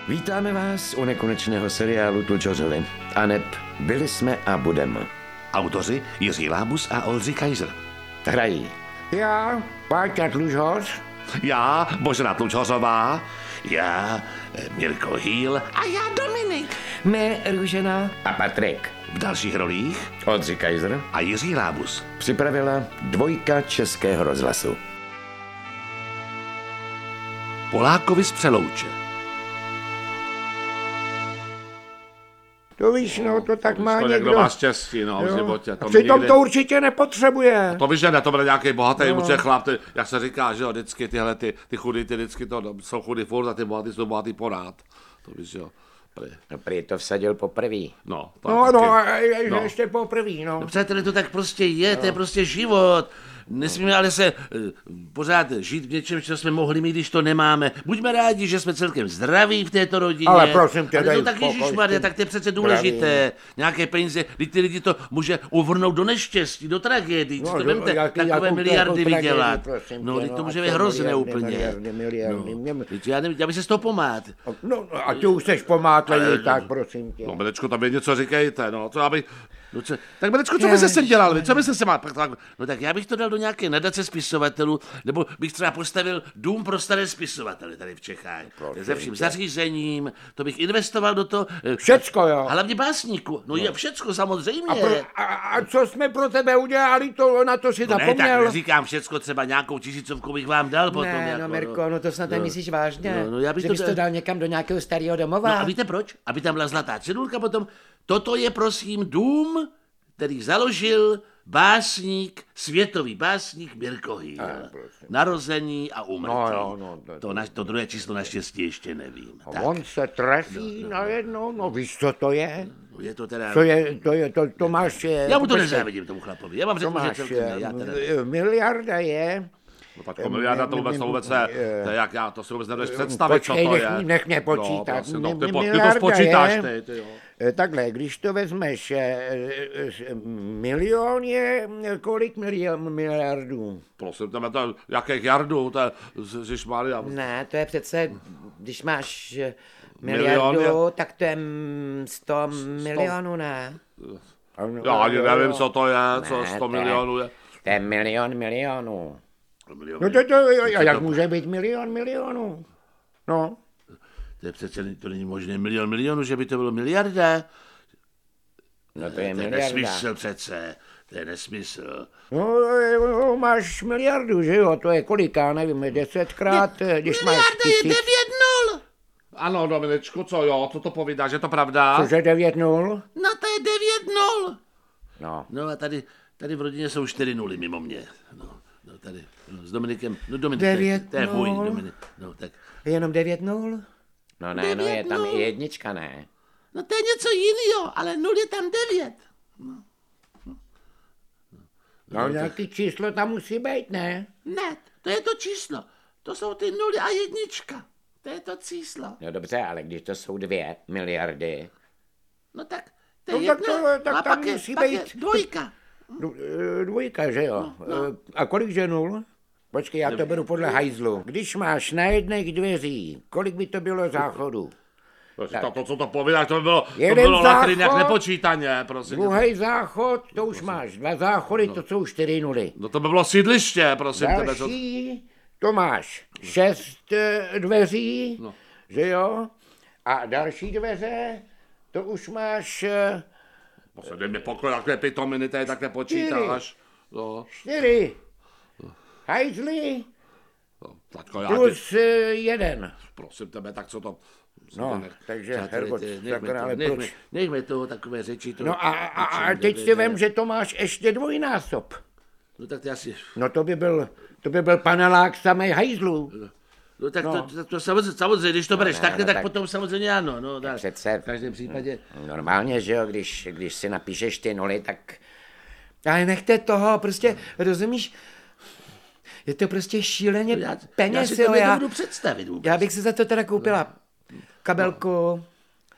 Vítáme vás u nekonečného seriálu Tlučořili. Aneb byli jsme a budeme. Autoři Jiří Lábus a Oldřich Kaiser. Hrají já, Páťa Tlučoř, Já, Božena Tlučořová, já, Mirko Hýl a já, Dominik. my, Růžena a Patrik. V dalších rolích Oldřich Kaiser a Jiří Lábus. připravila Dvojka Českého rozhlasu. Polákovi z Přelouče. To víš, no, to tak má To někdo. někdo má štěstí, no, v životě. A přitom to určitě nepotřebuje. To víš, že ne, to bude nějaký bohatý muče chlap, jak se říká, že jo, vždycky tyhle, ty chudý, ty vždycky to jsou chudý furt a ty bohatý jsou bohatý porád. To víš, jo. No, prý to vsadil poprvý. No, to No, taky. no, a ještě poprvý, no. Přátelé, to tak prostě je, to je prostě život. Nesmíme ale se pořád žít v něčem, co jsme mohli mít, když to nemáme. Buďme rádi, že jsme celkem zdraví v této rodině. Ale prosím tě, ale dej to tak pokoj Ježišmarja, s tím tak to je přece důležité. Nějaké peníze, když ty lidi to může uvrhnout do neštěstí, do tragédií. Co to vemte, takové miliardy vydělat. No, teď to může být hrozné úplně. Já bych se z toho pomád. No, a ty už seš pomátlej, tak prosím tě. No, Benečko, tam je něco říkejte, no, to aby... No, tak Benečko, co byste se dělal, vy? Co byste se mal... No tak já bych to dal do nějaké nadace spisovatelů, nebo bych třeba postavil dům pro staré spisovatele tady v Čechách. Se vším zařízením, to bych investoval do toho. Všecko, jo. A hlavně básníku. No je všecko samozřejmě. A co jsme pro tebe udělali, to na to si No ne, zapomněl? tak říkám všecko, třeba nějakou tisícovku bych vám dal potom. Ne, jako, no Mirko, no to snad nemyslíš vážně. No, já bych že to bys dal- to dal někam do nějakého starého No domova? a víte proč? Aby tam byla zlatá cedulka potom. Toto je prosím dům, který založil básník, světový básník Mirko Hýl. Narození a úmrtí. To druhé číslo naštěstí ještě nevím. Tak, On se trefí najednou, no víš, co to je? je to teda... To máš... Já mu to nezávidím, tomu chlapovi. Já vám To řeknu, že máš, celkem ne, já teda... miliarda je... No, tak miliarda to vůbec ne, to je jak já, to si vůbec nedovedeš představit, co Počkej, to je. nech mě počítat. No, prosím, no, ty to Miliarda spočítáš, je- ty jo. Takhle, když to vezmeš, milion je kolik miliardů? Prosím, tam je to, jakých jardů, to je, Ježišmarja. Ne, to je přece, když máš Milion miliardu, tak to je 100 milionů, ne? Já ani nevím, co to je, co Ne, 100 to je- milionů je. To je milion milionů. Milion. No jak může být milion milionů? No, To je přece, to není možné milion milionů, že by to bylo miliarda. no to je To je miliarda. nesmysl přece, to je nesmysl. No, máš miliardu, že jo? To je kolika, nevím, 10krát, když máš Miliarda je 1000. 9-0. Ano, Dominečku, co jo, co to povídáš, je to pravda? Cože 9-0? No to je 9-0. No. No a tady v rodině jsou 4 nuly mimo mě. No tady, no, s Dominikem, no Dominik, to je 9-0. můj Dominik, no tak. Jenom 9-0? No ne, no je tam i jednička, ne? No to je něco jiného, ale 0 je tam 9. No nějaký číslo tam musí být, ne? Ne, to je to číslo, to jsou ty 0 a jednička, to je to číslo. No dobře, ale když to jsou 2 miliardy. No tak to je No tak jedno, tak a tam pak je, musí pak je být dvojka. Dvojka, že jo? A kolik že nul? Počkej, já to beru podle hajzlu. Když máš na jedných dveří, kolik by to bylo záchodů? To, co to povídáš, to by bylo Jeden latriny jak záchod, nepočítaně, prosím. Druhý záchod, to už máš. 2 záchody, to jsou 4 nuly. No to by bylo sídliště, prosím tebe. Co... Další, to máš 6 dveří, No. že jo? A další dveře, to už máš Dej mi pokoj, takhle pitominy, tady takhle počítáš. No, 4. Hajzly taťko, já plus 1. prosím tebe, tak co to... No, takže Přátelé, Herbot, nechme ale to, proč? nechme toho takové řeči. To, No a teď si vem, že to máš ještě dvojnásob. No tak ty asi... No to by byl panelák samej hajzlů. No tak to samozřejmě, když to bereš ne, takhle, no tak tak- potom samozřejmě ano. No, tak, Přece v každém případě... normálně, že jo, když si napíšeš ty nuly, tak Ale nechte toho, prostě, rozumíš? Je to prostě šíleně já peněz, si jo, to já, nebudu představit vůbec. já bych si za to teda koupila kabelku,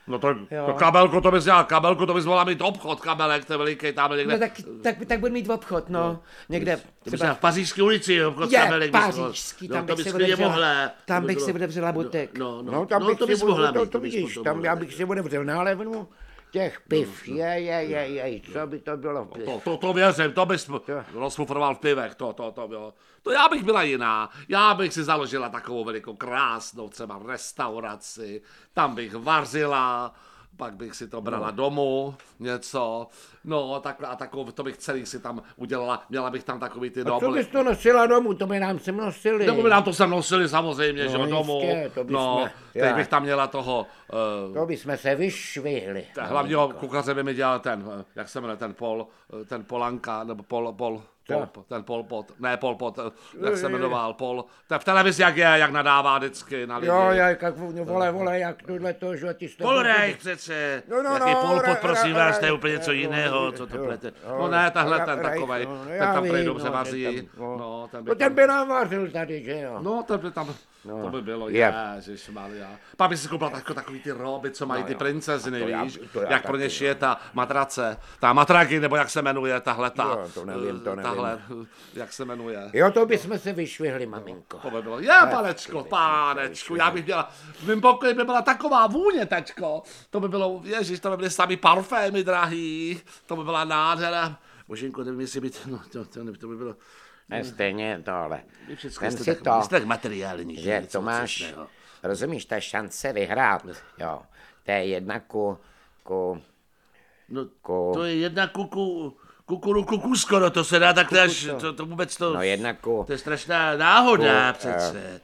No to kabelku to bys dělal, kabelku to bys mohla mít obchod, kabelek, to je veliký, tam někde. No tak budu mít obchod, no. Někde třeba v Pařížské ulici, obchod je, kabelek. Pařížský, tam bych si odevřela butek. No, tam bych si mohla mít, to vidíš, tam já bych si odevřel nálevnu těch piv, co by to bylo. To věřím, to bys rozfufroval v pivech, to bylo. To já bych byla jiná, já bych si založila takovou velikou krásnou třeba restauraci, tam bych vařila, pak bych si to brala domů, něco, no a takovou, to bych celý si tam udělala, měla bych tam takový ty A co bys to nosila domů, to by nám sem nosili. Nebo by nám to sem nosili samozřejmě, že jo, domů, no, teď bych tam měla toho... To bychom se vyšvihli. Hlavního kuchaře by mi dělal ten, jak se jmenuje, ten Polanka, nebo Pol Pot, jak se jmenoval, v televizi, jak nadává vždycky na lidi. Jo, jak vole, jak tohle to, že ty jste... Polreich přece, jaký Pol Pot, prosím vás, to je úplně něco jiného, co to plete. No ne, tenhle ten takovej, ten tam prý dobře vaří. No, ten by nám vařil tady, že jo. No, ten by tam, to by bylo, ježišmarja. Pak by si koupila takový ty roby, co mají ty princezny, víš, jak pro ně šije ta matrace, ta matraky, nebo jak se jmenuje, tahleta. To nevím. Jak se jmenuje. Jo, to bychom se vyšvihli, maminko. To by bylo, pánečku, já bych měla, v mým pokoji by byla taková vůně, tačko, to by bylo, ježiš, to by byly sami parfémy drahý, to by byla nádhera. Boženko, nevím, jestli by to by bylo... Ne, stejně tohle. Vem si to, tak materiální. Že to máš, rozumíš, ta šance vyhrát, jo, to je jedna ku... No, to je jedna kuku skoro, to se dá takhle až, to vůbec to... No jedna ku... To je strašná náhoda přece.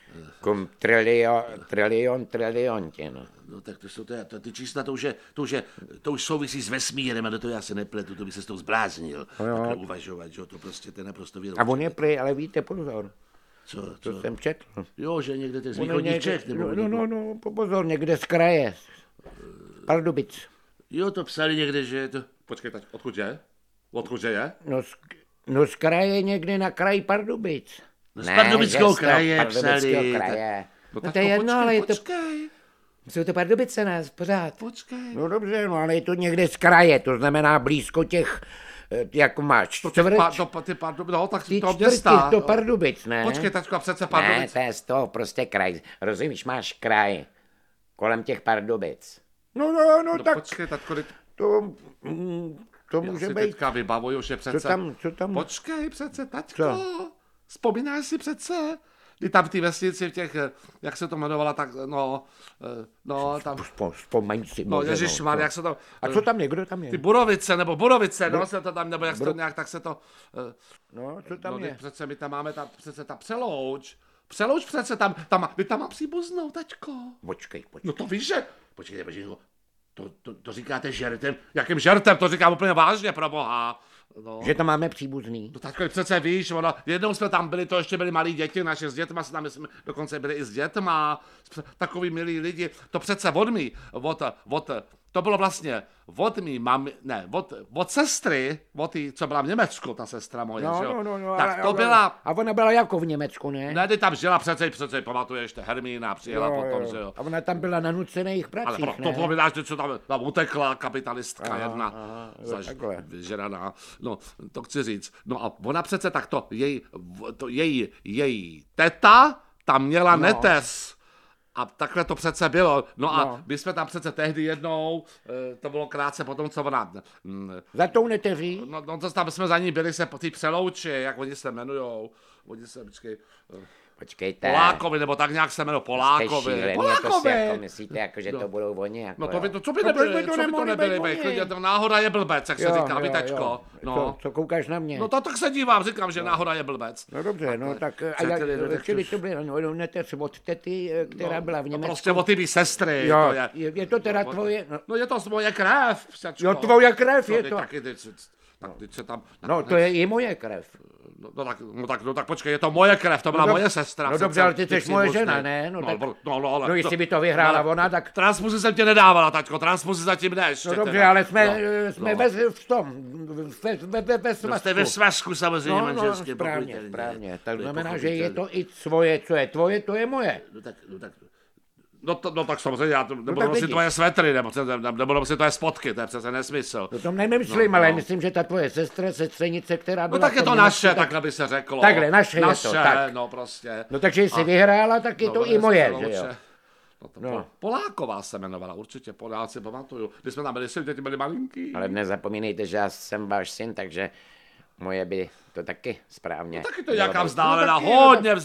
Trilionti, no. No tak to jsou ty čísla, to už souvisí s vesmírem a do toho já se nepletu, to by se s tou zbláznil. Takhle uvažovat, že to prostě to je naprosto věroucí. A on je prý, ale víte, pozor. Co jsem četl. Jo, že někde to je z východních Čech. No, pozor, někde z kraje. Pardubic. Jo, to psali někde, že je to... Počkej, teď, odkud je? No z kraje někde na kraji Pardubic. No z Pardubického kraje psali. No to je jedno, ale je to... Počkej. Jsou to Pardubice nás, pořád. Počkej. No dobře, no ale je to někde z kraje, to znamená blízko těch, jak máš, čtvrť. No, tak Ty to čtvrti, to Pardubic, ne? Počkej, tačko, přece Pardubic. Ne, to je z toho prostě kraj. Rozumíš, máš kraj kolem těch Pardubic. No tak... Počkej, tačko, to může být. Já si teďka vybavuju, že přece... Co tam? Počkej, přece, tačko. Vzpomínáš si přece? I tam v té vesnici, v těch, jak se to jmenovala, tak, tam... Vzpomeň si. No, ježišmar, jak se to... A co tam je, kdo tam je? Ty Borovice, no, se to tam, nebo jak se to nějak, tak se to... No, co tam je? Přece my tam máme, přece ta Přelouč přece, tam má příbuznou, tačko. Počkej. No to víš, že... Počkejte, to říkáte žertem? Jakým žertem? To říkám úplně vážně, pro boha. No. Že tam máme příbuzný. No tak přece víš, jednou jsme tam byli, to ještě byli malí děti, naše s dětma, jsme dokonce byli i s dětma, takový milí lidi, to přece to bylo vlastně od sestry, co byla v Německu, ta sestra moje, že jo? No, tak to byla... A ona byla jako v Německu, ne? Ne, ty tam žila přece, pamatuješ, Hermína přijela potom, že jo? A ona tam byla na nucených pracích, ale to povídáš, co tam utekla kapitalistka jedna, vyžeraná, no, to chci říct. No a ona přece takto, její teta tam měla netes. A takhle to přece bylo. No a my jsme tam přece tehdy jednou, to bylo krátce potom, co ona... Za tou neteří? No to tam jsme za ní byli se po té Přelouči, jak oni se jmenujou. Počkejte. Polákovi, nebo tak nějak se jmenují Polákovi. To si jako myslíte, jako, že to budou oni? Jako, no to co by to nebyli? Náhoda je blbec, jak se říká, vítačko. No. Co koukáš na mě? No to tak se dívám, říkám, že náhoda je blbec. No dobře, no tak... Čili to bylo netes od tety, která byla v Německu. Prostě od ty sestry. Jo, je to teda tvoje... No je to moje krev. Jo, tvoje krev je to. No to je i moje krev. No tak počkej, je to moje krev, to byla moje sestra. No dobře, ale ty jsi moje žena, ne? No jestli by to vyhrála ona, tak... Transfuzi jsem tě nedávala, taťko, transfuzi zatím neš. No dobře, ale jsme v tom, ve svazku. Jste ve svazku samozřejmě manželské. Správně. Tak znamená, že je to i svoje, co je tvoje, to je moje. No tak No tak samozřejmě, já nebudu tak nosit vidíš. tvoje svetry, nebo nosit tvoje spotky, to je přece nesmysl. O tom nemyslím, ale myslím, že ta tvoje sestra, sestřenice, která No byla... tak je v tom to Německu, naše, takhle by se řeklo. Takhle, naše je to, tak. no prostě. No takže jsi vyhrála, tak je to i moje, že jo? No. Poláková se jmenovala, určitě, Poláci, pamatuju. Když jsme tam byli, děti byli malinký. Ale nezapomínejte, že já jsem váš syn, takže moje by to taky správně. Taky to je nějaká bylo. vzdálená, No, taky, hodně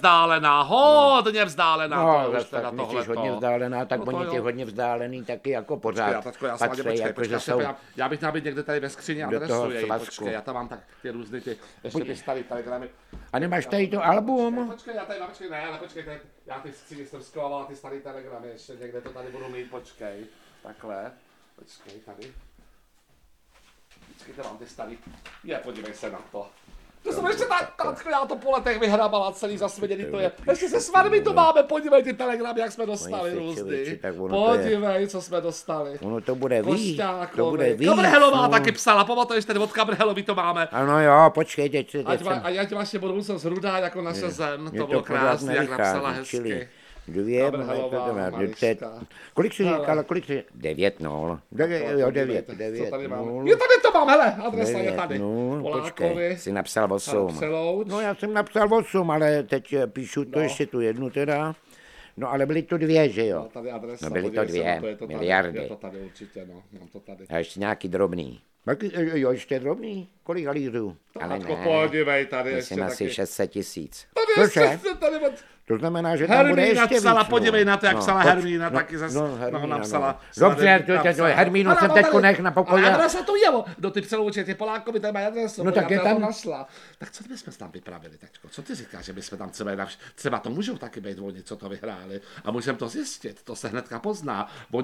vzdálená, No, to už zase teda tak myslíš tohleto. hodně vzdálená, tak No to oni jo. ti hodně vzdálený taky jako pořád Já patří, jakože jsou... já bych měl být někde tady ve skříni do toho adresu její, svazku. počkej, já tam mám tak ty různý ty, ještě ty starý telegramy. A nemáš tady to album? Počkej, já tady mám, počkej, já ty skříni jsem schoval, ty starý telegramy, ještě někde to tady budu mít, počkej, takhle, počkej, tady. Počkejte, mám ty starý, podívej se na to. To jsem ještě já to po letech vyhrabala celý zasvěděný, to je. Ještě se svatby to máme, podívej ty telegramy, jak jsme dostali různý. Podívej, co jsme dostali. Ono to bude víc, to bude víc. Kabrhelová taky psala, pamatuješ, ten od Kabrhelový to máme. Ano jo, počkej, teď jsem... Ať vaše budoucnost rudá jako naše zem, Mně to bylo pořád krásné, jak napsala nevychází, čili hezky. Kabrhelová, kolik jsi říkala, kolik jsi... 9-0. Jo, 9, Co tady 9, mám? 0. Je tady to mám, hele, adresa je 9, tady. 0, počkej, Polákovi, jsi napsal 8. Přelouč. No já jsem napsal 8, ale teď píšu to ještě tu jednu teda. No ale byly to 2, že jo? Tady adresa, No byly to podívej se 2 na je to tady, miliardy. Je to tady určitě, no, mám to tady. A ještě nějaký drobný. Jo, ještě drobný? Kolik halířů? Ale Matko, ne, podívej, tady ještě myslím asi taky. 600 000. Tady Cože? ještě, tady od... To znamená, že tam bude Hermína ještě víc. psala, no. podívej na to, jak No, psala pojď. Hermína, taky zase, Hermína, no, napsala. Dobře, Hermínu jsem teďko nech na pokoji. Ale adresa to je, do ty přelouče, ty Polákovi, tady mají adresu, No tak je já tam- to našla. Tak co bychom tam vypravili, tačko? Co ty říkáš, že bychom tam třeba to můžou taky být oni, co to vyhráli. A můžeme to zjistit, to se hnedka pozná.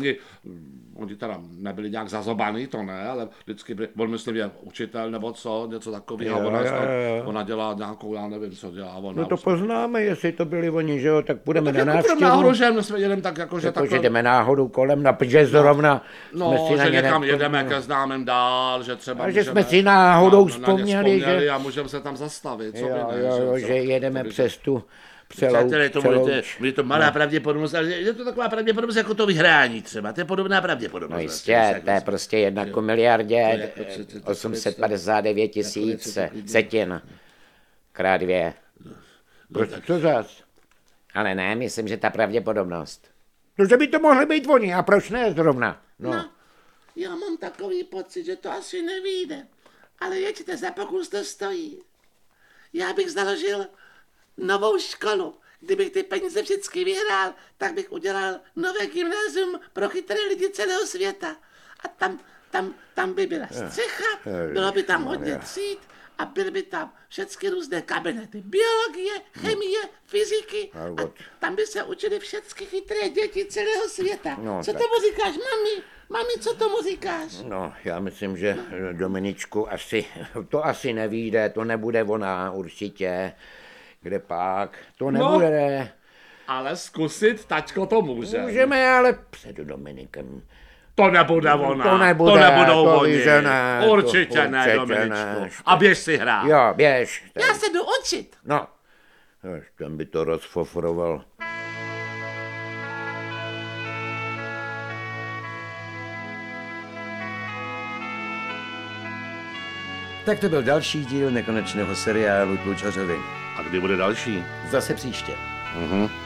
Oni teda nebyli nějak zazobaný, to ne, ale vždycky byli, on myslím, je učitel nebo co, něco takového. Ona dělá nějakou, já nevím, co dělá ona. No to poznáme, jestli to byli oni, že jo, tak půjdeme na tak jako návštěvu. náhodou, že my jsme jedem tak jako, že Jako, že takhle... jdeme náhodou kolem, že zrovna No, jsme si na že ně někam jedeme ke známým dál, že třeba A že můžeme jsme si náhodou na ně vzpomněli, že- a můžeme se tam zastavit, co by Jo, ne, jo, že jedeme přes tu Přátelé, to bude celou... to malá pravděpodobnost, ale je to taková pravděpodobnost jako to vyhrání třeba, to je podobná pravděpodobnost. No jistě, to je prostě 1 miliardě, To je jako 859 000 setin, krát 2. Co zas? Ale ne, myslím, že ta pravděpodobnost. No, že by to mohly být oni, a proč ne zrovna? No. Já mám takový pocit, že to asi nevyjde, ale jeďte, za pokus to stojí. Já bych založil novou školu. Kdybych ty peníze vždycky vyhrál, tak bych udělal nové gymnázium pro chytré lidi celého světa. A tam by byla střecha, bylo by tam hodně tříd a byly by tam všechny různé kabinety. Biologie, chemie, fyziky. A tam by se učili všechny chytré děti celého světa. No, Co tak. tomu říkáš, mami? Mami, co tomu říkáš? No, já myslím, že Dominičku, to asi nevyjde, to nebude ona určitě. Kde pak? To nebude. Ale zkusit, tačko to může. Můžeme, ale před Dominikem. To nebude ona. To nebude, to nebudou to oni. víš, že ne, Určitě to ne, určitě Dominičku. ne. A běž si hrát. Jo, běž. Já se jdu učit. No, ten by to rozfofroval. Tak to byl další díl nekonečného seriálu Tlučořovi. A kdy bude další? Zase příště. Mhm.